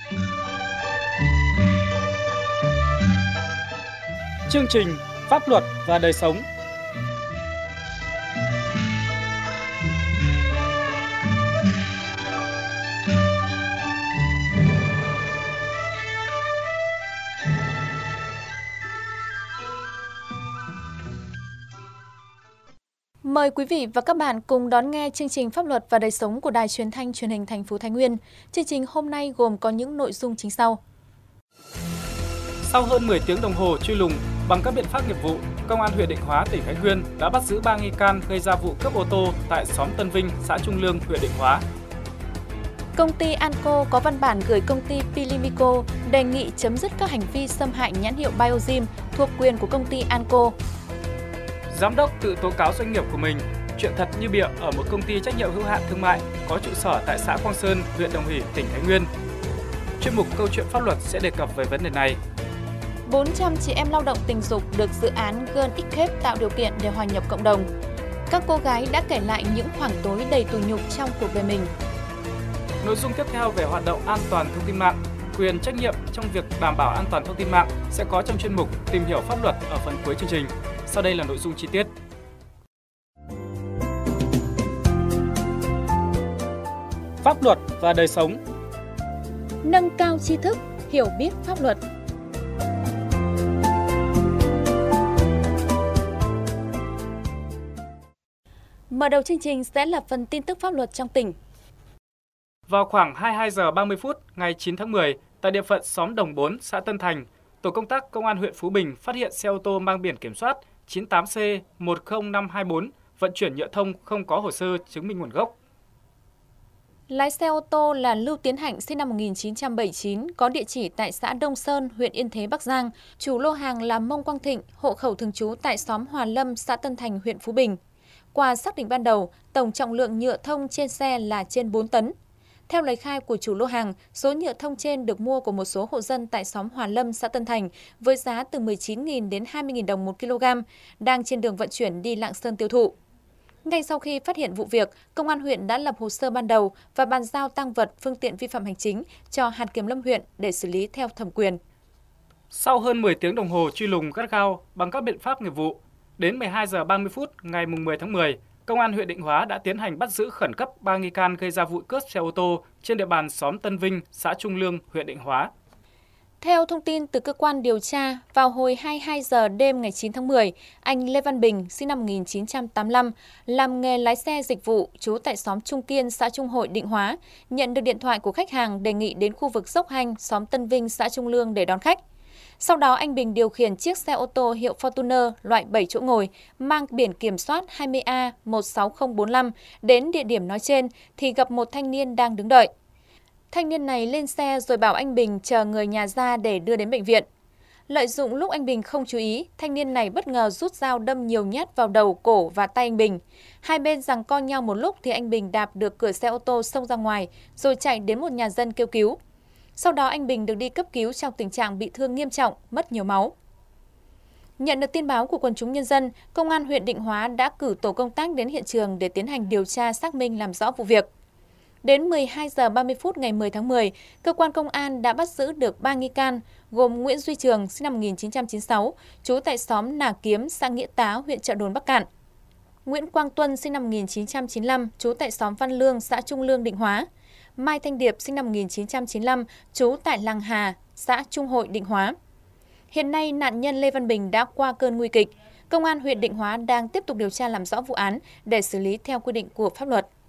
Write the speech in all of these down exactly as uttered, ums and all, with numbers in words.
Chương trình Pháp luật và đời sống. Mời quý vị và các bạn cùng đón nghe chương trình Pháp luật và đời sống của Đài Truyền thanh Truyền hình thành phố Thái Nguyên. Chương trình hôm nay gồm có những nội dung chính sau. Sau hơn mười tiếng đồng hồ truy lùng, bằng các biện pháp nghiệp vụ, Công an huyện Định Hóa, tỉnh Thái Nguyên đã bắt giữ ba nghi can gây ra vụ cướp ô tô tại xóm Tân Vinh, xã Trung Lương, huyện Định Hóa. Công ty Anco có văn bản gửi công ty Pilimico đề nghị chấm dứt các hành vi xâm hại nhãn hiệu Biogym thuộc quyền của công ty Anco. Giám đốc tự tố cáo doanh nghiệp của mình, chuyện thật như bịa ở một công ty trách nhiệm hữu hạn thương mại có trụ sở tại xã Quang Sơn, huyện Đồng Hỷ, tỉnh Thái Nguyên. Chuyên mục Câu chuyện pháp luật sẽ đề cập về vấn đề này. bốn trăm chị em lao động tình dục được dự án Girl Escape tạo điều kiện để hòa nhập cộng đồng. Các cô gái đã kể lại những khoảng tối đầy tủi nhục trong cuộc đời mình. Nội dung tiếp theo về hoạt động an toàn thông tin mạng, quyền trách nhiệm trong việc đảm bảo an toàn thông tin mạng sẽ có trong chuyên mục Tìm hiểu pháp luật ở phần cuối chương trình. Sau đây là nội dung chi tiết. Pháp luật và đời sống. Nâng cao tri thức, hiểu biết pháp luật. Mở đầu chương trình sẽ là phần tin tức pháp luật trong tỉnh. Vào khoảng hai mươi hai giờ ba mươi phút ngày chín tháng mười, tại địa phận xóm Đồng bốn, xã Tân Thành, tổ công tác Công an huyện Phú Bình phát hiện xe ô tô mang biển kiểm soát chín tám C một không năm hai bốn vận chuyển nhựa thông không có hồ sơ chứng minh nguồn gốc. Lái xe ô tô là Lưu Tiến Hạnh sinh năm một nghìn chín trăm bảy mươi chín, có địa chỉ tại xã Đông Sơn, huyện Yên Thế, Bắc Giang. Chủ lô hàng là Mông Quang Thịnh, hộ khẩu thường trú tại xóm Hòa Lâm, xã Tân Thành, huyện Phú Bình. Qua xác định ban đầu, tổng trọng lượng nhựa thông trên xe là trên bốn tấn. Theo lời khai của chủ lô hàng, số nhựa thông trên được mua của một số hộ dân tại xóm Hòa Lâm, xã Tân Thành với giá từ mười chín nghìn đến hai mươi nghìn đồng một kg, đang trên đường vận chuyển đi Lạng Sơn tiêu thụ. Ngay sau khi phát hiện vụ việc, Công an huyện đã lập hồ sơ ban đầu và bàn giao tang vật phương tiện vi phạm hành chính cho hạt kiểm lâm huyện để xử lý theo thẩm quyền. Sau hơn mười tiếng đồng hồ truy lùng gắt gao bằng các biện pháp nghiệp vụ, đến mười hai giờ ba mươi phút ngày mười tháng mười, Công an huyện Định Hóa đã tiến hành bắt giữ khẩn cấp ba nghi can gây ra vụ cướp xe ô tô trên địa bàn xóm Tân Vinh, xã Trung Lương, huyện Định Hóa. Theo thông tin từ cơ quan điều tra, vào hồi hai mươi hai giờ đêm ngày chín tháng mười, anh Lê Văn Bình, sinh năm một nghìn chín trăm tám mươi lăm, làm nghề lái xe dịch vụ, trú tại xóm Trung Kiên, xã Trung Hội, Định Hóa, nhận được điện thoại của khách hàng đề nghị đến khu vực Dốc Hanh, xóm Tân Vinh, xã Trung Lương để đón khách. Sau đó anh Bình điều khiển chiếc xe ô tô hiệu Fortuner loại bảy chỗ ngồi mang biển kiểm soát hai mươi A một sáu không bốn lăm đến địa điểm nói trên thì gặp một thanh niên đang đứng đợi. Thanh niên này lên xe rồi bảo anh Bình chờ người nhà ra để đưa đến bệnh viện. Lợi dụng lúc anh Bình không chú ý, thanh niên này bất ngờ rút dao đâm nhiều nhát vào đầu, cổ và tay anh Bình. Hai bên giằng co nhau một lúc thì anh Bình đạp được cửa xe ô tô xông ra ngoài rồi chạy đến một nhà dân kêu cứu. Sau đó anh Bình được đi cấp cứu trong tình trạng bị thương nghiêm trọng, mất nhiều máu. Nhận được tin báo của quần chúng nhân dân, Công an huyện Định Hóa đã cử tổ công tác đến hiện trường để tiến hành điều tra xác minh làm rõ vụ việc. Đến mười hai giờ ba mươi phút ngày mười tháng mười, cơ quan công an đã bắt giữ được ba nghi can, gồm Nguyễn Duy Trường, sinh năm một nghìn chín trăm chín mươi sáu, trú tại xóm Nà Kiếm, xã Nghĩa Tá, huyện Chợ Đồn, Bắc Kạn. Nguyễn Quang Tuân, sinh năm một nghìn chín trăm chín mươi lăm, trú tại xóm Văn Lương, xã Trung Lương, Định Hóa. Mai Thanh Điệp, sinh năm một nghìn chín trăm chín mươi lăm, trú tại Làng Hà, xã Trung Hội, Định Hóa. Hiện nay, nạn nhân Lê Văn Bình đã qua cơn nguy kịch. Công an huyện Định Hóa đang tiếp tục điều tra làm rõ vụ án để xử lý theo quy định của pháp luật.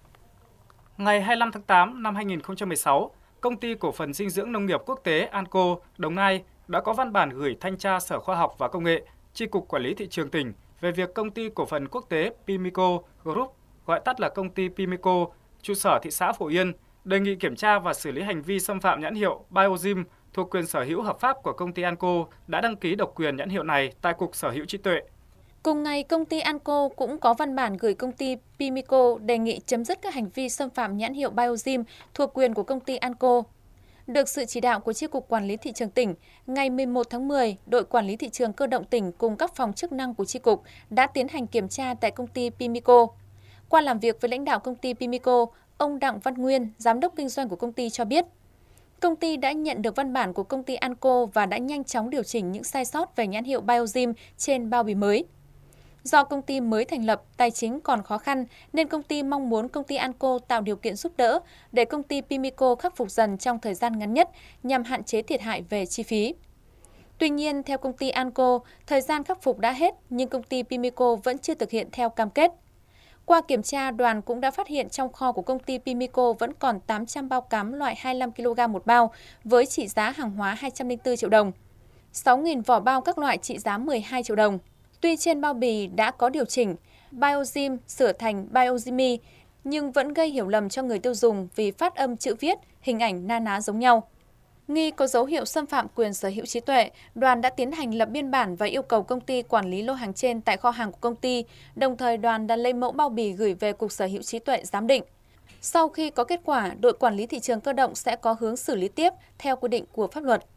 Ngày hai mươi lăm tháng tám năm hai nghìn không trăm mười sáu, Công ty Cổ phần Dinh dưỡng Nông nghiệp Quốc tế Anco, Đồng Nai đã có văn bản gửi Thanh tra Sở Khoa học và Công nghệ, Chi cục Quản lý Thị trường tỉnh về việc Công ty Cổ phần Quốc tế Pimico Group, gọi tắt là Công ty Pimico, trụ sở thị xã Phổ Yên, đề nghị kiểm tra và xử lý hành vi xâm phạm nhãn hiệu Biogym thuộc quyền sở hữu hợp pháp của công ty Anco đã đăng ký độc quyền nhãn hiệu này tại Cục Sở hữu trí tuệ. Cùng ngày, công ty Anco cũng có văn bản gửi công ty Pimico đề nghị chấm dứt các hành vi xâm phạm nhãn hiệu Biogym thuộc quyền của công ty Anco. Được sự chỉ đạo của Chi cục Quản lý Thị trường tỉnh, ngày mười một tháng mười, đội Quản lý Thị trường Cơ động tỉnh cùng các phòng chức năng của Chi cục đã tiến hành kiểm tra tại công ty Pimico. Qua làm việc với lãnh đạo công ty Pimico, ông Đặng Văn Nguyên, giám đốc kinh doanh của công ty cho biết, Công ty đã nhận được văn bản của công ty Anco và đã nhanh chóng điều chỉnh những sai sót về nhãn hiệu Biogym trên bao bì mới. Do công ty mới thành lập, tài chính còn khó khăn nên công ty mong muốn công ty Anco tạo điều kiện giúp đỡ để công ty Pimico khắc phục dần trong thời gian ngắn nhất nhằm hạn chế thiệt hại về chi phí. Tuy nhiên, theo công ty Anco, thời gian khắc phục đã hết nhưng công ty Pimico vẫn chưa thực hiện theo cam kết. Qua kiểm tra, đoàn cũng đã phát hiện trong kho của công ty Pimico vẫn còn tám trăm bao cám loại hai mươi lăm ki lô gam một bao với trị giá hàng hóa hai trăm lẻ bốn triệu đồng, sáu nghìn vỏ bao các loại trị giá mười hai triệu đồng. Tuy trên bao bì đã có điều chỉnh Biogym sửa thành Biogymy nhưng vẫn gây hiểu lầm cho người tiêu dùng vì phát âm chữ viết, hình ảnh na ná giống nhau. Nghi có dấu hiệu xâm phạm quyền sở hữu trí tuệ, đoàn đã tiến hành lập biên bản và yêu cầu công ty quản lý lô hàng trên tại kho hàng của công ty, đồng thời đoàn đã lấy mẫu bao bì gửi về Cục Sở hữu trí tuệ giám định. Sau khi có kết quả, đội quản lý thị trường cơ động sẽ có hướng xử lý tiếp theo quy định của pháp luật.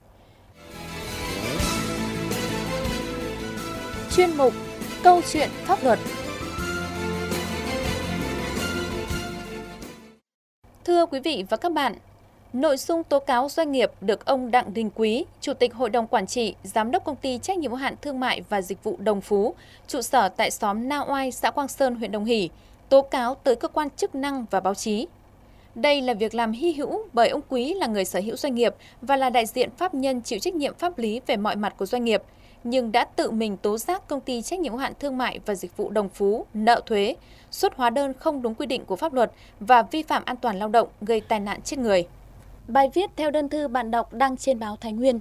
Chuyên mục Câu chuyện pháp luật. Thưa quý vị và các bạn, nội dung tố cáo doanh nghiệp được ông Đặng Đình Quý, Chủ tịch Hội đồng Quản trị, Giám đốc Công ty Trách nhiệm hữu hạn Thương mại và Dịch vụ Đồng Phú, trụ sở tại xóm Na Oai, xã Quang Sơn, huyện Đồng Hỷ, tố cáo tới cơ quan chức năng và báo chí. Đây là việc làm hy hữu bởi ông Quý là người sở hữu doanh nghiệp và là đại diện pháp nhân chịu trách nhiệm pháp lý về mọi mặt của doanh nghiệp, nhưng đã tự mình tố giác Công ty Trách nhiệm hữu hạn Thương mại và Dịch vụ Đồng Phú nợ thuế, xuất hóa đơn không đúng quy định của pháp luật và vi phạm an toàn lao động gây tai nạn chết người. Bài viết theo đơn thư bạn đọc đăng trên báo Thái Nguyên.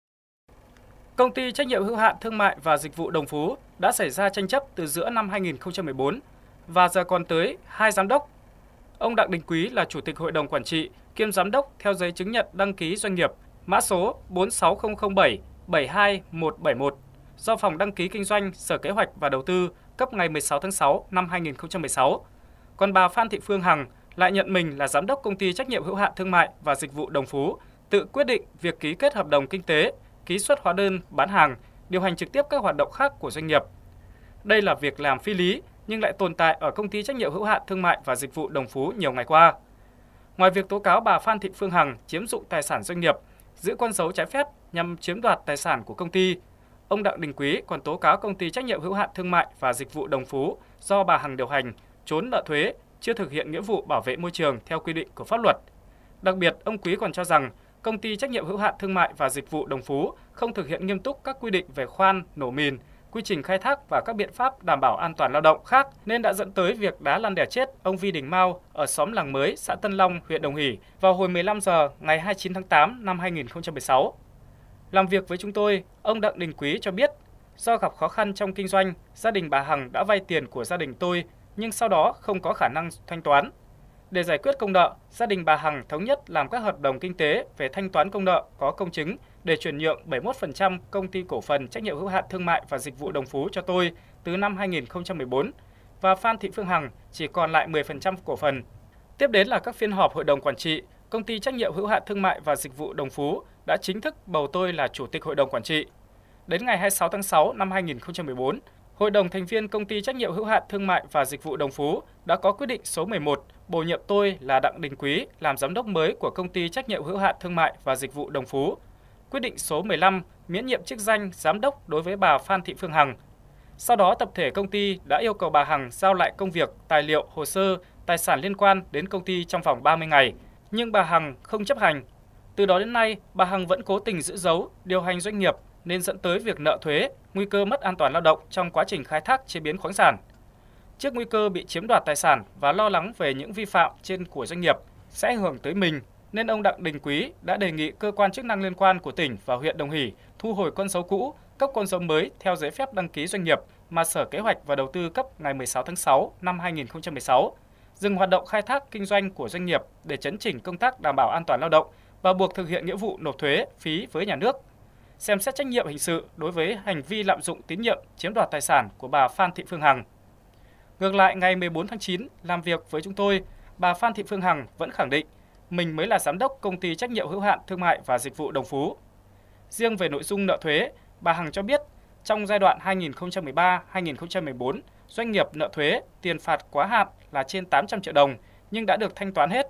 Công ty Trách nhiệm hữu hạn Thương mại và Dịch vụ Đồng Phú đã xảy ra tranh chấp từ giữa năm hai nghìn không trăm mười bốn và giờ còn tới hai giám đốc. Ông Đặng Đình Quý là Chủ tịch Hội đồng Quản trị kiêm giám đốc theo giấy chứng nhận đăng ký doanh nghiệp mã số bốn sáu không không bảy bảy hai một bảy một do Phòng Đăng ký Kinh doanh Sở Kế hoạch và Đầu tư cấp ngày mười sáu tháng sáu năm hai nghìn không trăm mười sáu. Còn bà Phan Thị Phương Hằng lại nhận mình là giám đốc Công ty Trách nhiệm hữu hạn Thương mại và Dịch vụ Đồng Phú, tự quyết định việc ký kết hợp đồng kinh tế, ký xuất hóa đơn bán hàng, điều hành trực tiếp các hoạt động khác của doanh nghiệp. Đây là việc làm phi lý nhưng lại tồn tại ở Công ty Trách nhiệm hữu hạn Thương mại và Dịch vụ Đồng Phú nhiều ngày qua. Ngoài việc tố cáo bà Phan Thị Phương Hằng chiếm dụng tài sản doanh nghiệp, giữ con dấu trái phép nhằm chiếm đoạt tài sản của công ty, ông Đặng Đình Quý còn tố cáo Công ty Trách nhiệm hữu hạn Thương mại và Dịch vụ Đồng Phú do bà Hằng điều hành, trốn nợ thuế, chưa thực hiện nghĩa vụ bảo vệ môi trường theo quy định của pháp luật. Đặc biệt, ông Quý còn cho rằng Công ty Trách nhiệm hữu hạn Thương mại và Dịch vụ Đồng Phú không thực hiện nghiêm túc các quy định về khoan, nổ mìn, quy trình khai thác và các biện pháp đảm bảo an toàn lao động khác nên đã dẫn tới việc đá lăn đẻ chết ông Vi Đình Mao ở xóm Làng Mới, xã Tân Long, huyện Đồng Hỷ vào hồi mười lăm giờ ngày hai mươi chín tháng tám năm hai nghìn không trăm mười sáu. Làm việc với chúng tôi, ông Đặng Đình Quý cho biết do gặp khó khăn trong kinh doanh, gia đình bà Hằng đã vay tiền của gia đình tôi nhưng sau đó không có khả năng thanh toán. Để giải quyết công nợ, gia đình bà Hằng thống nhất làm các hợp đồng kinh tế về thanh toán công nợ có công chứng để chuyển nhượng bảy mươi mốt phần trăm Công ty Cổ phần Trách nhiệm hữu hạn Thương mại và Dịch vụ Đồng Phú cho tôi từ năm hai nghìn không trăm mười bốn và Phan Thị Phương Hằng chỉ còn lại mười phần trăm cổ phần. Tiếp đến là các phiên họp Hội đồng Quản trị, Công ty Trách nhiệm hữu hạn Thương mại và Dịch vụ Đồng Phú đã chính thức bầu tôi là Chủ tịch Hội đồng Quản trị. Đến ngày hai mươi sáu tháng sáu năm hai nghìn không trăm mười bốn, Hội đồng thành viên Công ty Trách nhiệm hữu hạn Thương mại và Dịch vụ Đồng Phú đã có quyết định số mười một bổ nhiệm tôi là Đặng Đình Quý làm giám đốc mới của Công ty Trách nhiệm hữu hạn Thương mại và Dịch vụ Đồng Phú. Quyết định số mười lăm miễn nhiệm chức danh giám đốc đối với bà Phan Thị Phương Hằng. Sau đó, tập thể công ty đã yêu cầu bà Hằng giao lại công việc, tài liệu, hồ sơ, tài sản liên quan đến công ty trong vòng ba mươi ngày, nhưng bà Hằng không chấp hành. Từ đó đến nay, bà Hằng vẫn cố tình giữ giấu, điều hành doanh nghiệp nên dẫn tới việc nợ thuế, nguy cơ mất an toàn lao động trong quá trình khai thác chế biến khoáng sản. Trước nguy cơ bị chiếm đoạt tài sản và lo lắng về những vi phạm trên của doanh nghiệp sẽ ảnh hưởng tới mình, nên ông Đặng Đình Quý đã đề nghị cơ quan chức năng liên quan của tỉnh và huyện Đồng Hỷ thu hồi con dấu cũ, cấp con dấu mới theo giấy phép đăng ký doanh nghiệp mà Sở Kế hoạch và Đầu tư cấp ngày mười sáu tháng sáu năm hai nghìn không trăm mười sáu, dừng hoạt động khai thác kinh doanh của doanh nghiệp để chấn chỉnh công tác đảm bảo an toàn lao động và buộc thực hiện nghĩa vụ nộp thuế, phí với nhà nước. Xem xét trách nhiệm hình sự đối với hành vi lạm dụng tín nhiệm chiếm đoạt tài sản của bà Phan Thị Phương Hằng. Ngược lại, ngày mười bốn tháng chín, làm việc với chúng tôi, bà Phan Thị Phương Hằng vẫn khẳng định mình mới là giám đốc Công ty Trách nhiệm hữu hạn Thương mại và Dịch vụ Đồng Phú. Riêng về nội dung nợ thuế, bà Hằng cho biết trong giai đoạn hai nghìn không trăm mười ba đến hai nghìn không trăm mười bốn, doanh nghiệp nợ thuế tiền phạt quá hạn là trên tám trăm triệu đồng nhưng đã được thanh toán hết.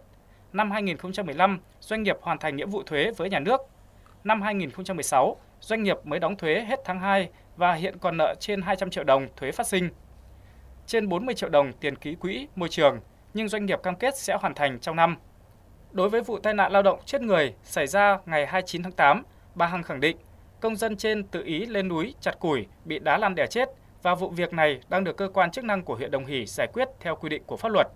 năm hai nghìn không trăm mười lăm, doanh nghiệp hoàn thành nghĩa vụ thuế với nhà nước. Năm hai nghìn không trăm mười sáu, doanh nghiệp mới đóng thuế hết tháng hai và hiện còn nợ trên hai trăm triệu đồng thuế phát sinh. Trên bốn mươi triệu đồng tiền ký quỹ môi trường, nhưng doanh nghiệp cam kết sẽ hoàn thành trong năm. Đối với vụ tai nạn lao động chết người xảy ra ngày hai mươi chín tháng tám, bà Hằng khẳng định công dân trên tự ý lên núi chặt củi bị đá lăn đè chết và vụ việc này đang được cơ quan chức năng của huyện Đồng Hỷ giải quyết theo quy định của pháp luật.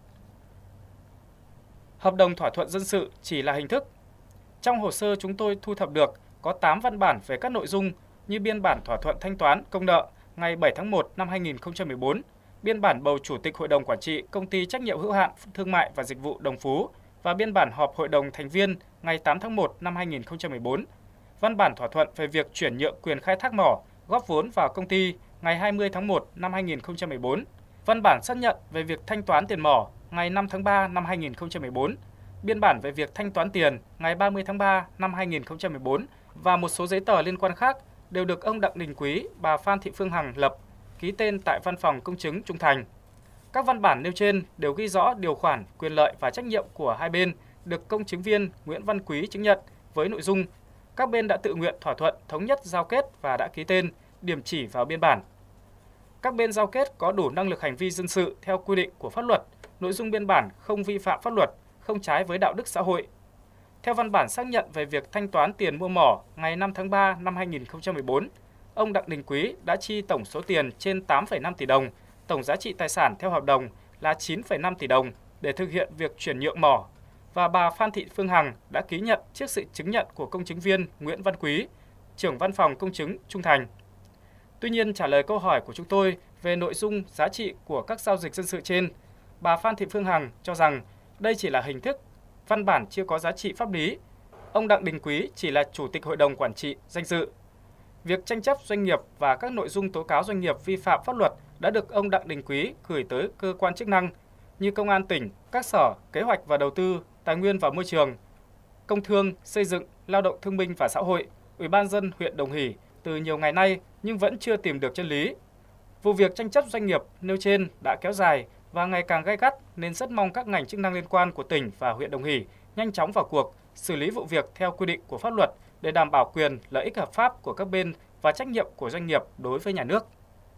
Hợp đồng thỏa thuận dân sự chỉ là hình thức. Trong hồ sơ chúng tôi thu thập được có tám văn bản về các nội dung như biên bản thỏa thuận thanh toán công nợ ngày bảy tháng một năm hai nghìn không trăm mười bốn, biên bản bầu chủ tịch hội đồng quản trị công ty trách nhiệm hữu hạn thương mại và dịch vụ Đồng Phú và biên bản họp hội đồng thành viên ngày tám tháng một năm hai nghìn không trăm mười bốn, văn bản thỏa thuận về việc chuyển nhượng quyền khai thác mỏ, góp vốn vào công ty ngày hai mươi tháng một năm hai nghìn không trăm mười bốn, văn bản xác nhận về việc thanh toán tiền mỏ ngày năm tháng ba năm hai nghìn không trăm mười bốn, biên bản về việc thanh toán tiền ngày ba mươi tháng ba năm hai nghìn không trăm mười bốn và một số giấy tờ liên quan khác đều được ông Đặng Đình Quý, bà Phan Thị Phương Hằng lập, ký tên tại Văn phòng Công chứng Trung Thành. Các văn bản nêu trên đều ghi rõ điều khoản, quyền lợi và trách nhiệm của hai bên được công chứng viên Nguyễn Văn Quý chứng nhận với nội dung các bên đã tự nguyện thỏa thuận thống nhất giao kết và đã ký tên, điểm chỉ vào biên bản. Các bên giao kết có đủ năng lực hành vi dân sự theo quy định của pháp luật, nội dung biên bản không vi phạm pháp luật, không trái với đạo đức xã hội. Theo văn bản xác nhận về việc thanh toán tiền mua mỏ ngày năm tháng ba năm hai nghìn không trăm mười bốn, ông Đặng Đình Quý đã chi tổng số tiền trên tám phẩy năm tỷ đồng, tổng giá trị tài sản theo hợp đồng là chín phẩy năm tỷ đồng để thực hiện việc chuyển nhượng mỏ, và bà Phan Thị Phương Hằng đã ký nhận trước sự chứng nhận của công chứng viên Nguyễn Văn Quý, trưởng Văn phòng Công chứng Trung Thành. Tuy nhiên, trả lời câu hỏi của chúng tôi về nội dung giá trị của các giao dịch dân sự trên, bà Phan Thị Phương Hằng cho rằng đây chỉ là hình thức, văn bản chưa có giá trị pháp lý. Ông Đặng Đình Quý chỉ là chủ tịch hội đồng quản trị danh dự. Việc tranh chấp doanh nghiệp và các nội dung tố cáo doanh nghiệp vi phạm pháp luật đã được ông Đặng Đình Quý gửi tới cơ quan chức năng như Công an tỉnh, các sở, kế hoạch và đầu tư, tài nguyên và môi trường, công thương, xây dựng, lao động thương binh và xã hội, Ủy ban nhân dân huyện Đồng Hỷ từ nhiều ngày nay nhưng vẫn chưa tìm được chân lý. Vụ việc tranh chấp doanh nghiệp nêu trên đã kéo dài và ngày càng gay gắt nên rất mong các ngành chức năng liên quan của tỉnh và huyện Đồng Hỷ nhanh chóng vào cuộc, xử lý vụ việc theo quy định của pháp luật để đảm bảo quyền, lợi ích hợp pháp của các bên và trách nhiệm của doanh nghiệp đối với nhà nước.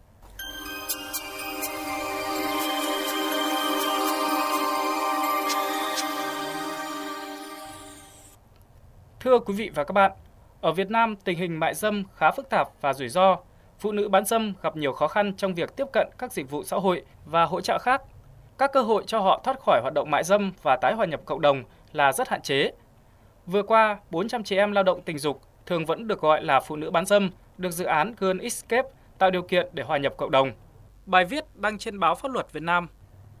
Thưa quý vị và các bạn, ở Việt Nam tình hình mại dâm khá phức tạp và rủi ro. Phụ nữ bán dâm gặp nhiều khó khăn trong việc tiếp cận các dịch vụ xã hội và hỗ trợ khác. Các cơ hội cho họ thoát khỏi hoạt động mại dâm và tái hòa nhập cộng đồng là rất hạn chế. Vừa qua, bốn trăm chị em lao động tình dục, thường vẫn được gọi là phụ nữ bán dâm, được dự án Girl Escape tạo điều kiện để hòa nhập cộng đồng. Bài viết đăng trên báo Pháp luật Việt Nam.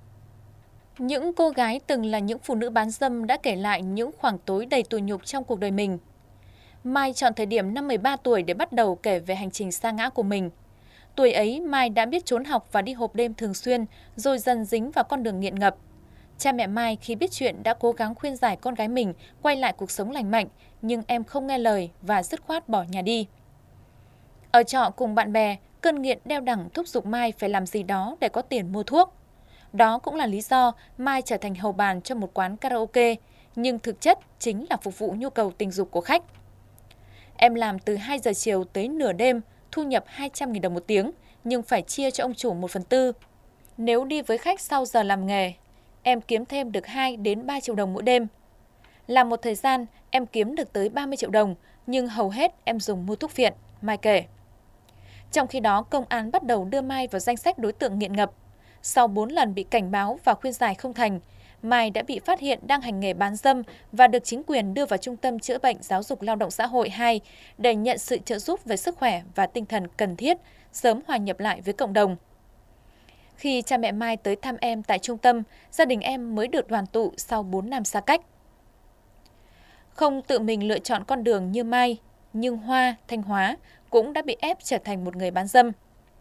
Những cô gái từng là những phụ nữ bán dâm đã kể lại những khoảng tối đầy tủi nhục trong cuộc đời mình. Mai chọn thời điểm năm mười ba tuổi để bắt đầu kể về hành trình sa ngã của mình. Tuổi ấy, Mai đã biết trốn học và đi hộp đêm thường xuyên, rồi dần dính vào con đường nghiện ngập. Cha mẹ Mai khi biết chuyện đã cố gắng khuyên giải con gái mình quay lại cuộc sống lành mạnh, nhưng em không nghe lời và dứt khoát bỏ nhà đi. Ở trọ cùng bạn bè, cơn nghiện đeo đẳng thúc giục Mai phải làm gì đó để có tiền mua thuốc. Đó cũng là lý do Mai trở thành hầu bàn cho một quán karaoke, nhưng thực chất chính là phục vụ nhu cầu tình dục của khách. Em làm từ hai giờ chiều tới nửa đêm, thu nhập hai trăm nghìn đồng một tiếng, nhưng phải chia cho ông chủ một phần tư. Nếu đi với khách sau giờ làm nghề, em kiếm thêm được hai đến ba triệu đồng mỗi đêm. Làm một thời gian, em kiếm được tới ba mươi triệu đồng, nhưng hầu hết em dùng mua thuốc phiện, Mai kể. Trong khi đó, công an bắt đầu đưa Mai vào danh sách đối tượng nghiện ngập. Sau bốn lần bị cảnh báo và khuyên giải không thành, Mai đã bị phát hiện đang hành nghề bán dâm và được chính quyền đưa vào Trung tâm Chữa bệnh Giáo dục Lao động Xã hội hai để nhận sự trợ giúp về sức khỏe và tinh thần cần thiết, sớm hòa nhập lại với cộng đồng. Khi cha mẹ Mai tới thăm em tại trung tâm, gia đình em mới được đoàn tụ sau bốn năm xa cách. Không tự mình lựa chọn con đường như Mai, nhưng Hoa, Thanh Hóa cũng đã bị ép trở thành một người bán dâm.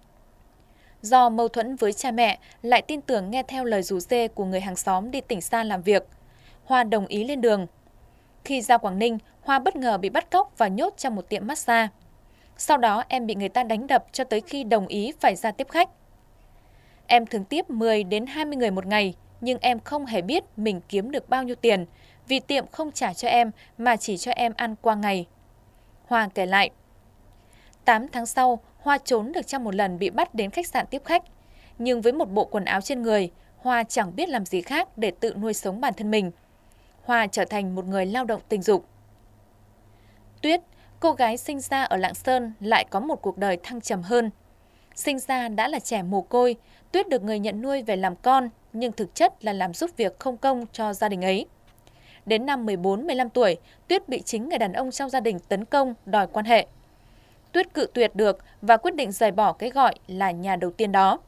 Do mâu thuẫn với cha mẹ, lại tin tưởng nghe theo lời rủ rê của người hàng xóm đi tỉnh xa làm việc, Hoa đồng ý lên đường. Khi ra Quảng Ninh, Hoa bất ngờ bị bắt cóc và nhốt trong một tiệm massage. Sau đó em bị người ta đánh đập cho tới khi đồng ý phải ra tiếp khách. Em thường tiếp mười đến hai mươi người một ngày, nhưng em không hề biết mình kiếm được bao nhiêu tiền vì tiệm không trả cho em mà chỉ cho em ăn qua ngày. Hoa kể lại. tám tháng sau, Hoa trốn được trong một lần bị bắt đến khách sạn tiếp khách. Nhưng với một bộ quần áo trên người, Hoa chẳng biết làm gì khác để tự nuôi sống bản thân mình. Hoa trở thành một người lao động tình dục. Tuyết, cô gái sinh ra ở Lạng Sơn lại có một cuộc đời thăng trầm hơn. Sinh ra đã là trẻ mồ côi, Tuyết được người nhận nuôi về làm con, nhưng thực chất là làm giúp việc không công cho gia đình ấy. Đến năm mười bốn mười lăm tuổi, Tuyết bị chính người đàn ông trong gia đình tấn công, đòi quan hệ. Tuyết cự tuyệt được và quyết định rời bỏ cái gọi là nhà đầu tiên đó.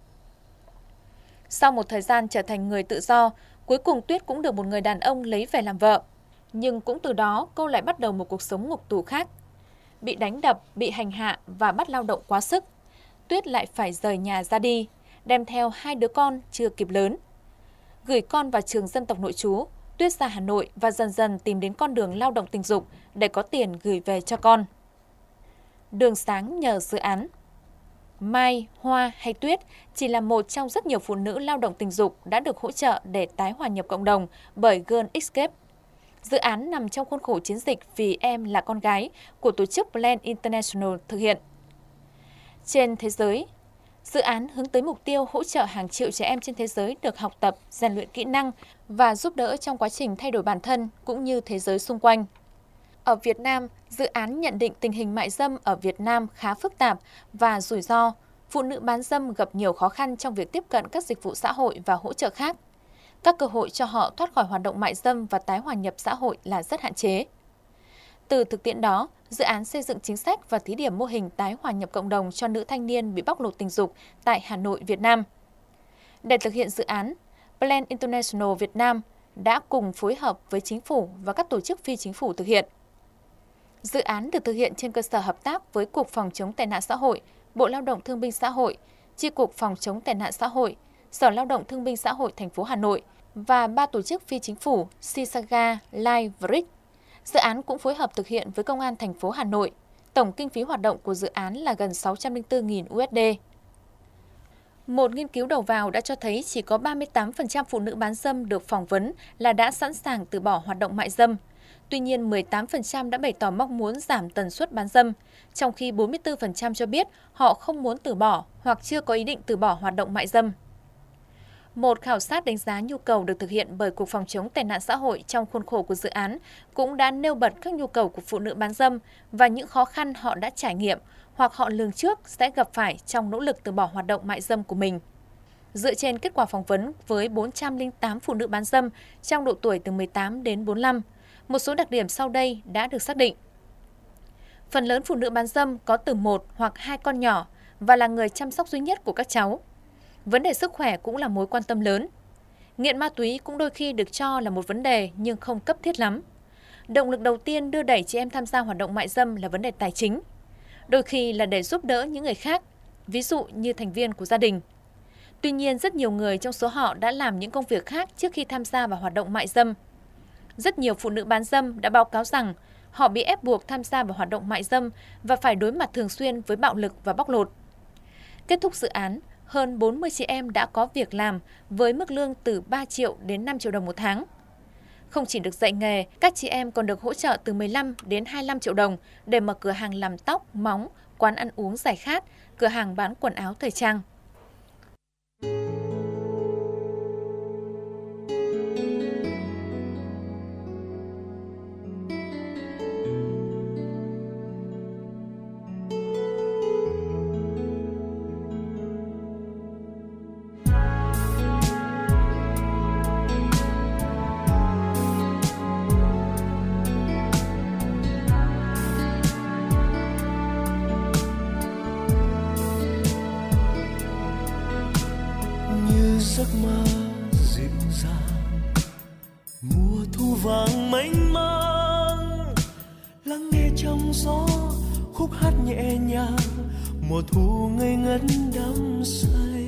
Sau một thời gian trở thành người tự do, cuối cùng Tuyết cũng được một người đàn ông lấy về làm vợ. Nhưng cũng từ đó cô lại bắt đầu một cuộc sống ngục tù khác. Bị đánh đập, bị hành hạ và bắt lao động quá sức. Tuyết lại phải rời nhà ra đi, đem theo hai đứa con chưa kịp lớn. Gửi con vào trường dân tộc nội trú, Tuyết ra Hà Nội và dần dần tìm đến con đường lao động tình dục để có tiền gửi về cho con. Đường sáng nhờ dự án. Mai, Hoa hay Tuyết chỉ là một trong rất nhiều phụ nữ lao động tình dục đã được hỗ trợ để tái hòa nhập cộng đồng bởi Girl Escape. Dự án nằm trong khuôn khổ chiến dịch Vì em là con gái của tổ chức Plan International thực hiện. Trên thế giới, dự án hướng tới mục tiêu hỗ trợ hàng triệu trẻ em trên thế giới được học tập, rèn luyện kỹ năng và giúp đỡ trong quá trình thay đổi bản thân cũng như thế giới xung quanh. Ở Việt Nam, dự án nhận định tình hình mại dâm ở Việt Nam khá phức tạp và rủi ro. Phụ nữ bán dâm gặp nhiều khó khăn trong việc tiếp cận các dịch vụ xã hội và hỗ trợ khác. Các cơ hội cho họ thoát khỏi hoạt động mại dâm và tái hòa nhập xã hội là rất hạn chế. Từ thực tiễn đó, dự án xây dựng chính sách và thí điểm mô hình tái hòa nhập cộng đồng cho nữ thanh niên bị bóc lột tình dục tại Hà Nội, Việt Nam. Để thực hiện dự án, Plan International Việt Nam đã cùng phối hợp với chính phủ và các tổ chức phi chính phủ thực hiện. Dự án được thực hiện trên cơ sở hợp tác với Cục Phòng chống tệ nạn xã hội, Bộ Lao động Thương binh Xã hội, Chi cục Phòng chống tệ nạn xã hội, Sở Lao động Thương binh Xã hội thành phố Hà Nội và ba tổ chức phi chính phủ Sisaga, Live và rích. Dự án cũng phối hợp thực hiện với Công an thành phố Hà Nội. Tổng kinh phí hoạt động của dự án là gần sáu trăm lẻ bốn nghìn đô la. Một nghiên cứu đầu vào đã cho thấy chỉ có ba mươi tám phần trăm phụ nữ bán dâm được phỏng vấn là đã sẵn sàng từ bỏ hoạt động mại dâm. Tuy nhiên, mười tám phần trăm đã bày tỏ mong muốn giảm tần suất bán dâm, trong khi bốn mươi tư phần trăm cho biết họ không muốn từ bỏ hoặc chưa có ý định từ bỏ hoạt động mại dâm. Một khảo sát đánh giá nhu cầu được thực hiện bởi Cục Phòng chống tệ nạn xã hội trong khuôn khổ của dự án cũng đã nêu bật các nhu cầu của phụ nữ bán dâm và những khó khăn họ đã trải nghiệm hoặc họ lường trước sẽ gặp phải trong nỗ lực từ bỏ hoạt động mại dâm của mình. Dựa trên kết quả phỏng vấn với bốn trăm lẻ tám phụ nữ bán dâm trong độ tuổi từ mười tám đến bốn mươi lăm, một số đặc điểm sau đây đã được xác định. Phần lớn phụ nữ bán dâm có từ một hoặc hai con nhỏ và là người chăm sóc duy nhất của các cháu. Vấn đề sức khỏe cũng là mối quan tâm lớn. Nghiện ma túy cũng đôi khi được cho là một vấn đề nhưng không cấp thiết lắm. Động lực đầu tiên đưa đẩy chị em tham gia hoạt động mại dâm là vấn đề tài chính. Đôi khi là để giúp đỡ những người khác, ví dụ như thành viên của gia đình. Tuy nhiên, rất nhiều người trong số họ đã làm những công việc khác trước khi tham gia vào hoạt động mại dâm. Rất nhiều phụ nữ bán dâm đã báo cáo rằng họ bị ép buộc tham gia vào hoạt động mại dâm và phải đối mặt thường xuyên với bạo lực và bóc lột. Kết thúc dự án, hơn bốn mươi chị em đã có việc làm với mức lương từ ba triệu đến năm triệu đồng một tháng. Không chỉ được dạy nghề, các chị em còn được hỗ trợ từ mười lăm đến hai mươi lăm triệu đồng để mở cửa hàng làm tóc, móng, quán ăn uống giải khát, cửa hàng bán quần áo thời trang. Giấc mơ dịu dàng, mùa thu vàng mênh mang, lắng nghe trong gió khúc hát nhẹ nhàng, mùa thu ngây ngất đắm say.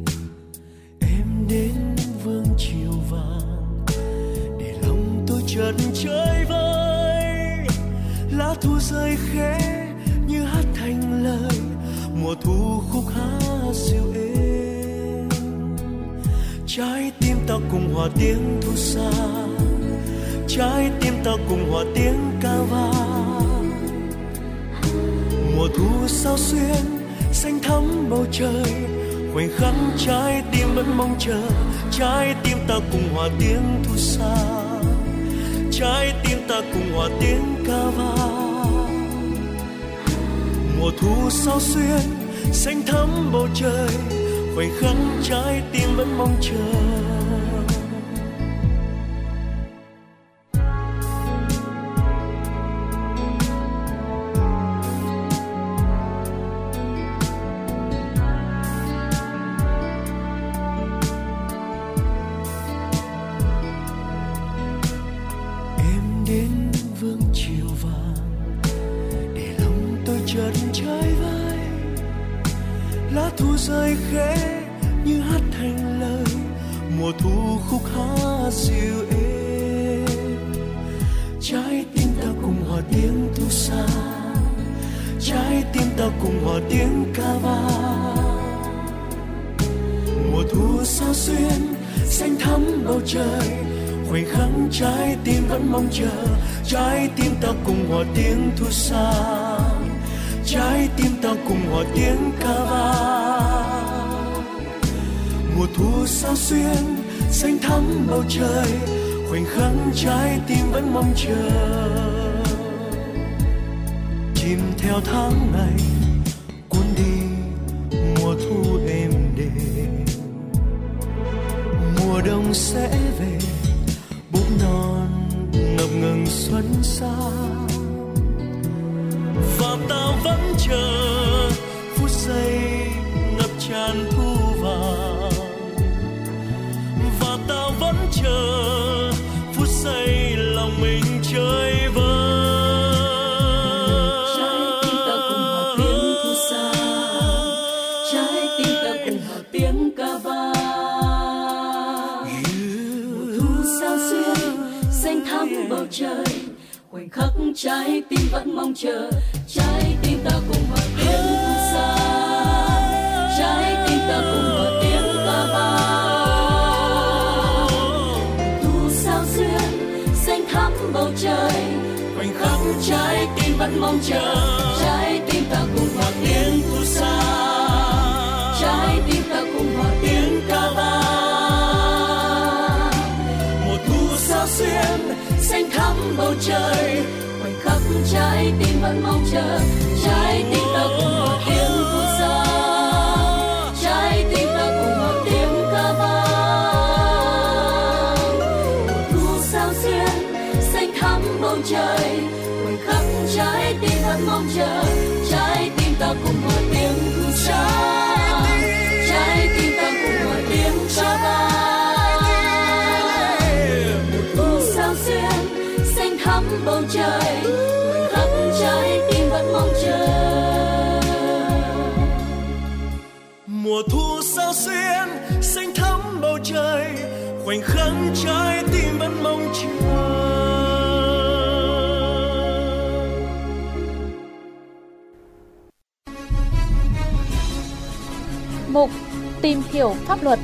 Em đến vương chiều vàng để lòng tôi chợt chơi vơi, lá thu rơi khẽ như hát thành lời, mùa thu khúc hát dịu êm. Trái tim ta cùng hòa tiếng thu xa, trái tim ta cùng hòa tiếng ca vang. Mùa thu sao xuyên xanh thắm bầu trời, khoảnh khắc trái tim vẫn mong chờ. Trái tim ta cùng hòa tiếng thu xa, trái tim ta cùng hòa tiếng ca vang. Mùa thu sao xuyên xanh thắm bầu trời, khoảnh khắc trái tim vẫn mong chờ. Lá thu rơi khẽ như hát thành lời, mùa thu khúc hát dịu êm. Trái tim ta cùng hòa tiếng thu xa, trái tim ta cùng hòa tiếng ca vang. Mùa thu sao xuyên xanh thắm bầu trời, khoảnh khắc trái tim vẫn mong chờ. Trái tim ta cùng hòa tiếng thu xa, trái tim ta cùng hòa tiếng ca vang. Mùa thu sao xuyên xanh thắm bầu trời, khoảnh khắc trái tim vẫn mong chờ. Chìm theo tháng ngày cuốn đi mùa thu êm đềm, mùa đông sẽ về búp non ngập ngừng xuân sang. Và ta vẫn chờ phút giây ngập tràn thu vàng, và ta vẫn chờ phút giây lòng mình chơi vơi. Trái tim ta cùng hòa tiếng thu xa, trái tim ta cùng hòa tiếng ca vang. Mùa thu sao xuyên xanh thắm bầu trời, khoảnh khắc trái tim vẫn mong chờ. Trái tim ta cùng hòa tiếng thu xa, trái tim ta cùng hòa tiếng ca vang. Thu sao xuyên xanh thắm bầu trời, khoảnh khắc trái tim vẫn mong chờ. Trái tim ta cùng hòa tiếng thu xa, trái tim ta cùng hòa tiếng ca vang. Mùa thu sao xuyên xanh thắm bầu trời, khoảnh khắc trái tim vẫn mong chờ. Trái tim ta cùng hòa tiếng thu xa, trái tim ta cùng hòa tiếng ca vang. Mùa thu sao xuyên xanh thắm bầu trời, khoảnh khắc trái tim vẫn mong chờ. Trái tim ta cùng hòa tiếng thu xa, trái tim ta cùng hòa tiếng ca vang. Mùa thu sao xuyên xanh thắm bầu trời, khoảnh khắc trái tim vẫn mong chờ. Mùa thu sao xuyên xanh thắm bầu trời, khoảnh khắc trái tim vẫn mong chờ. Mục tìm hiểu pháp luật.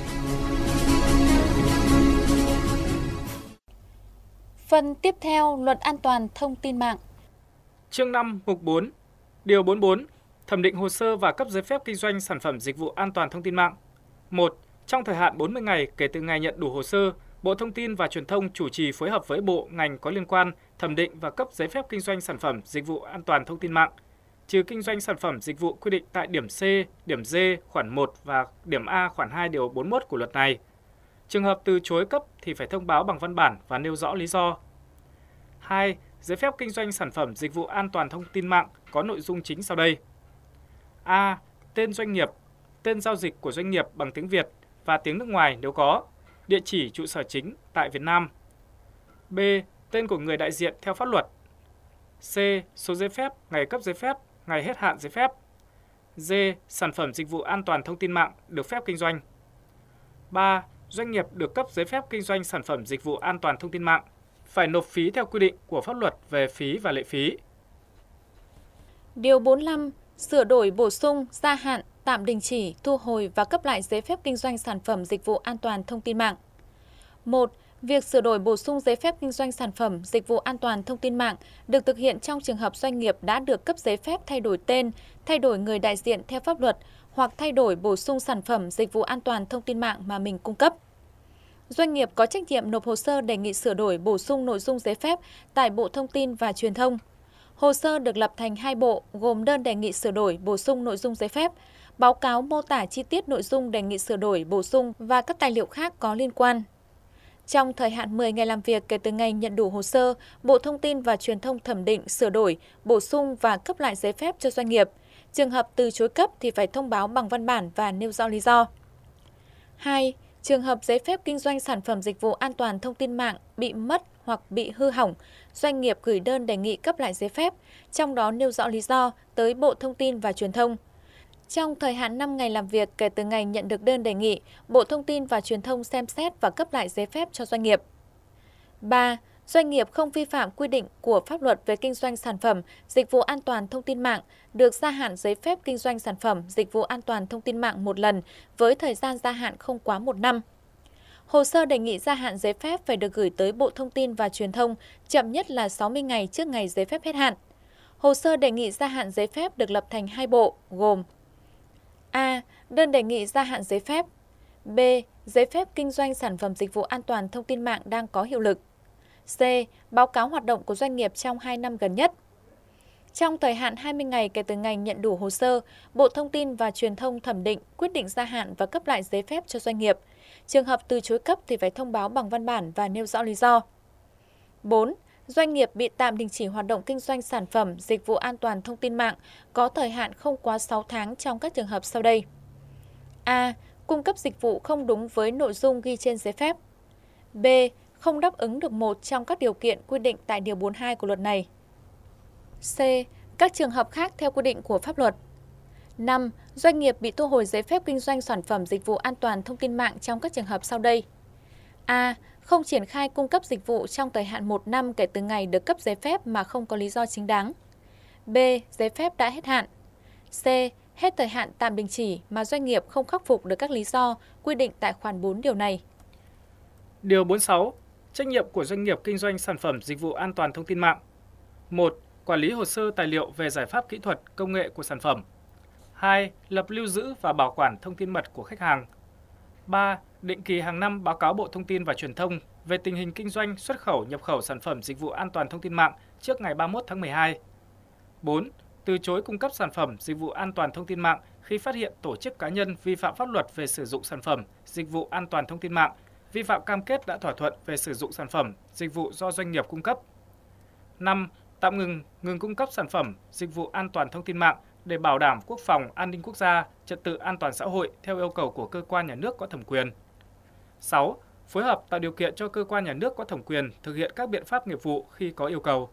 Phần tiếp theo, Luật An toàn thông tin mạng. Chương năm, mục bốn. Điều bốn mươi bốn. Thẩm định hồ sơ và cấp giấy phép kinh doanh sản phẩm dịch vụ an toàn thông tin mạng. một. Trong thời hạn bốn mươi ngày kể từ ngày nhận đủ hồ sơ, Bộ Thông tin và Truyền thông chủ trì phối hợp với bộ, ngành có liên quan thẩm định và cấp giấy phép kinh doanh sản phẩm dịch vụ an toàn thông tin mạng, trừ kinh doanh sản phẩm dịch vụ quy định tại điểm C, điểm D, khoản một và điểm A khoản hai điều bốn mươi mốt của luật này. Trường hợp từ chối cấp thì phải thông báo bằng văn bản và nêu rõ lý do. hai. Giấy phép kinh doanh sản phẩm dịch vụ an toàn thông tin mạng có nội dung chính sau đây. A. Tên doanh nghiệp, tên giao dịch của doanh nghiệp bằng tiếng Việt và tiếng nước ngoài nếu có, địa chỉ trụ sở chính tại Việt Nam. B. Tên của người đại diện theo pháp luật. C. Số giấy phép, ngày cấp giấy phép, ngày hết hạn giấy phép. D. Sản phẩm dịch vụ an toàn thông tin mạng được phép kinh doanh. ba. Doanh nghiệp được cấp giấy phép kinh doanh sản phẩm dịch vụ an toàn thông tin mạng phải nộp phí theo quy định của pháp luật về phí và lệ phí. Điều bốn mươi lăm. Sửa đổi bổ sung, gia hạn, tạm đình chỉ, thu hồi và cấp lại giấy phép kinh doanh sản phẩm dịch vụ an toàn thông tin mạng. một. Việc sửa đổi bổ sung giấy phép kinh doanh sản phẩm, dịch vụ an toàn thông tin mạng được thực hiện trong trường hợp doanh nghiệp đã được cấp giấy phép thay đổi tên, thay đổi người đại diện theo pháp luật hoặc thay đổi bổ sung sản phẩm, dịch vụ an toàn thông tin mạng mà mình cung cấp. Doanh nghiệp có trách nhiệm nộp hồ sơ đề nghị sửa đổi bổ sung nội dung giấy phép tại Bộ Thông tin và Truyền thông. Hồ sơ được lập thành hai bộ gồm đơn đề nghị sửa đổi bổ sung nội dung giấy phép, báo cáo mô tả chi tiết nội dung đề nghị sửa đổi bổ sung và các tài liệu khác có liên quan. Trong thời hạn mười ngày làm việc kể từ ngày nhận đủ hồ sơ, Bộ Thông tin và Truyền thông thẩm định, sửa đổi, bổ sung và cấp lại giấy phép cho doanh nghiệp. Trường hợp từ chối cấp thì phải thông báo bằng văn bản và nêu rõ lý do. hai. Trường hợp giấy phép kinh doanh sản phẩm dịch vụ an toàn thông tin mạng bị mất hoặc bị hư hỏng, doanh nghiệp gửi đơn đề nghị cấp lại giấy phép, trong đó nêu rõ lý do tới Bộ Thông tin và Truyền thông. Trong thời hạn năm ngày làm việc kể từ ngày nhận được đơn đề nghị, Bộ Thông tin và Truyền thông xem xét và cấp lại giấy phép cho doanh nghiệp. ba. Doanh nghiệp không vi phạm quy định của pháp luật về kinh doanh sản phẩm, dịch vụ an toàn thông tin mạng, được gia hạn giấy phép kinh doanh sản phẩm, dịch vụ an toàn thông tin mạng một lần với thời gian gia hạn không quá một năm. Hồ sơ đề nghị gia hạn giấy phép phải được gửi tới Bộ Thông tin và Truyền thông chậm nhất là sáu mươi ngày trước ngày giấy phép hết hạn. Hồ sơ đề nghị gia hạn giấy phép được lập thành hai bộ gồm: A. Đơn đề nghị gia hạn giấy phép. B. Giấy phép kinh doanh sản phẩm dịch vụ an toàn thông tin mạng đang có hiệu lực. C. Báo cáo hoạt động của doanh nghiệp trong hai năm gần nhất. Trong thời hạn hai mươi ngày kể từ ngày nhận đủ hồ sơ, Bộ Thông tin và Truyền thông thẩm định, quyết định gia hạn và cấp lại giấy phép cho doanh nghiệp. Trường hợp từ chối cấp thì phải thông báo bằng văn bản và nêu rõ lý do. bốn. Doanh nghiệp bị tạm đình chỉ hoạt động kinh doanh sản phẩm, dịch vụ an toàn thông tin mạng có thời hạn không quá sáu tháng trong các trường hợp sau đây. A. Cung cấp dịch vụ không đúng với nội dung ghi trên giấy phép. B. Không đáp ứng được một trong các điều kiện quy định tại Điều bốn mươi hai của luật này. C. Các trường hợp khác theo quy định của pháp luật. năm. Doanh nghiệp bị thu hồi giấy phép kinh doanh sản phẩm dịch vụ an toàn thông tin mạng trong các trường hợp sau đây. A. Không triển khai cung cấp dịch vụ trong thời hạn một năm kể từ ngày được cấp giấy phép mà không có lý do chính đáng. B. Giấy phép đã hết hạn. C. Hết thời hạn tạm đình chỉ mà doanh nghiệp không khắc phục được các lý do quy định tại khoản bốn điều này. Điều bốn mươi sáu. Trách nhiệm của doanh nghiệp kinh doanh sản phẩm dịch vụ an toàn thông tin mạng. một. Quản lý hồ sơ tài liệu về giải pháp kỹ thuật, công nghệ của sản phẩm. hai. Lập lưu giữ và bảo quản thông tin mật của khách hàng. ba. Định kỳ hàng năm báo cáo Bộ Thông tin và Truyền thông về tình hình kinh doanh, xuất khẩu, nhập khẩu sản phẩm dịch vụ an toàn thông tin mạng trước ngày ba mươi mốt tháng mười hai. bốn. Từ chối cung cấp sản phẩm dịch vụ an toàn thông tin mạng khi phát hiện tổ chức cá nhân vi phạm pháp luật về sử dụng sản phẩm dịch vụ an toàn thông tin mạng, vi phạm cam kết đã thỏa thuận về sử dụng sản phẩm dịch vụ do doanh nghiệp cung cấp. năm. Tạm ngừng, ngừng cung cấp sản phẩm dịch vụ an toàn thông tin mạng để bảo đảm quốc phòng, an ninh quốc gia, trật tự an toàn xã hội theo yêu cầu của cơ quan nhà nước có thẩm quyền. sáu. Phối hợp tạo điều kiện cho cơ quan nhà nước có thẩm quyền thực hiện các biện pháp nghiệp vụ khi có yêu cầu.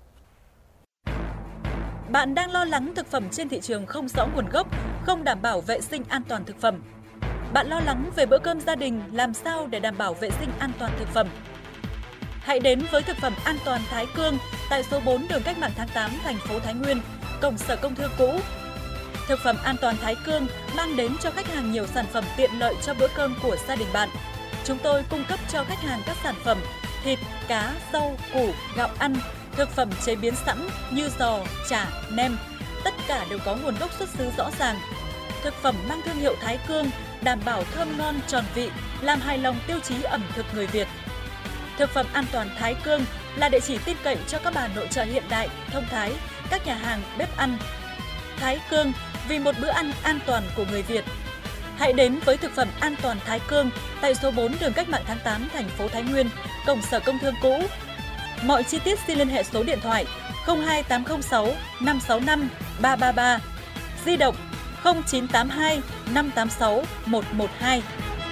Bạn đang lo lắng thực phẩm trên thị trường không rõ nguồn gốc, không đảm bảo vệ sinh an toàn thực phẩm. Bạn lo lắng về bữa cơm gia đình làm sao để đảm bảo vệ sinh an toàn thực phẩm. Hãy đến với thực phẩm an toàn Thái Cương tại số bốn đường Cách mạng tháng tám, thành phố Thái Nguyên, cổng Sở Công Thương cũ. Thực phẩm an toàn Thái Cương mang đến cho khách hàng nhiều sản phẩm tiện lợi cho bữa cơm của gia đình bạn. Chúng tôi cung cấp cho khách hàng các sản phẩm thịt, cá, rau, củ, gạo ăn, thực phẩm chế biến sẵn như giò, chả, nem. Tất cả đều có nguồn gốc xuất xứ rõ ràng. Thực phẩm mang thương hiệu Thái Cương đảm bảo thơm ngon tròn vị, làm hài lòng tiêu chí ẩm thực người Việt. Thực phẩm an toàn Thái Cương là địa chỉ tin cậy cho các bà nội trợ hiện đại, thông thái, các nhà hàng, bếp ăn. Thái Cương, vì một bữa ăn an toàn của người Việt. Hãy đến với thực phẩm an toàn Thái Cương tại số bốn đường Cách mạng tháng tám, thành phố Thái Nguyên, cổng Sở Công Thương cũ. Mọi chi tiết xin liên hệ số điện thoại không hai tám không sáu năm sáu năm ba ba ba, di động không chín tám hai năm tám sáu một một hai.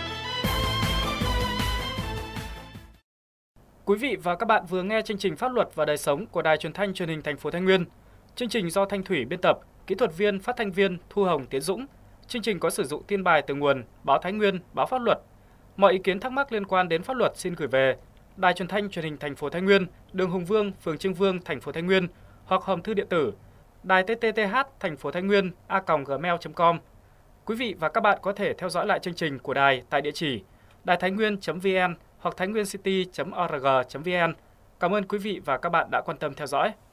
Quý vị và các bạn vừa nghe chương trình Pháp luật và đời sống của Đài Truyền thanh Truyền hình thành phố Thái Nguyên. Chương trình do Thanh Thủy biên tập, kỹ thuật viên, phát thanh viên Thu Hồng, Tiến Dũng. Chương trình có sử dụng tin bài từ nguồn Báo Thái Nguyên, Báo Pháp luật. Mọi ý kiến thắc mắc liên quan đến pháp luật xin gửi về Đài Truyền thanh Truyền hình thành phố Thái Nguyên, đường Hùng Vương, phường Trương Vương, thành phố Thái Nguyên, hoặc hòm thư điện tử đài tê tê tê hát thành phố Thái Nguyên a còng gmail chấm com. Quý vị và các bạn có thể theo dõi lại chương trình của đài tại địa chỉ đài thái nguyên chấm vn hoặc thainhnguyêncity chấm org chấm vn. Cảm ơn quý vị và các bạn đã quan tâm theo dõi.